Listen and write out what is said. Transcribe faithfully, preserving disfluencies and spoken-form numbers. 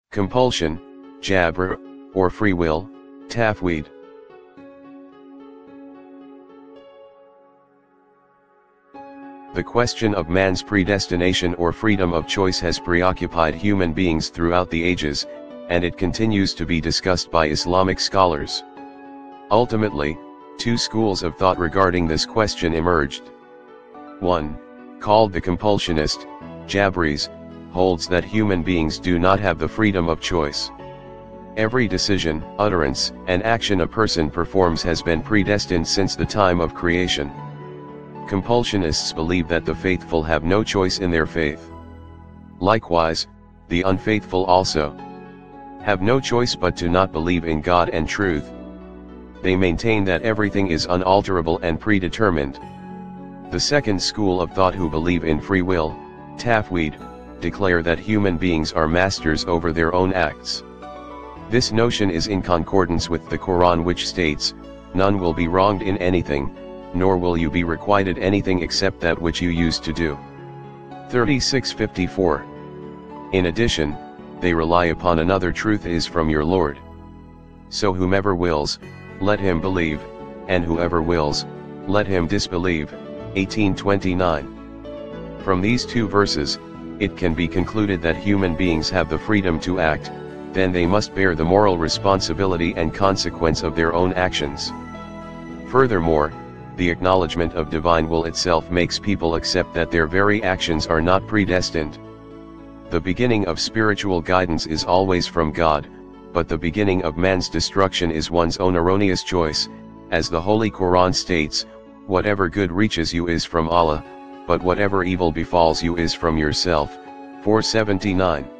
compulsion, jabr, or free will, tafweed. The question of man's predestination or freedom of choice has preoccupied human beings throughout the ages, and it continues to be discussed by Islamic scholars. Ultimately, two schools of thought regarding this question emerged. One, called the compulsionist, Jabris, holds that human beings do not have the freedom of choice. Every decision, utterance, and action a person performs has been predestined since the time of creation. Compulsionists believe that the faithful have no choice in their faith. Likewise, the unfaithful also have no choice but to not believe in God and truth. They maintain that everything is unalterable and predetermined. The second school of thought, who believe in free will, tafweed, declare that human beings are masters over their own acts. This notion is in concordance with the Quran, which states, "None will be wronged in anything, nor will you be requited anything except that which you used to do." thirty-six fifty-four. In addition, they rely upon another truth is from your Lord. So whomever wills, let him believe, and whoever wills, let him disbelieve. eighteen twenty-nine. From these two verses, it can be concluded that human beings have the freedom to act, then they must bear the moral responsibility and consequence of their own actions. Furthermore, the acknowledgement of divine will itself makes people accept that their very actions are not predestined. The beginning of spiritual guidance is always from God, but the beginning of man's destruction is one's own erroneous choice, as the Holy Quran states, "Whatever good reaches you is from Allah, but whatever evil befalls you is from yourself." four seventy-nine.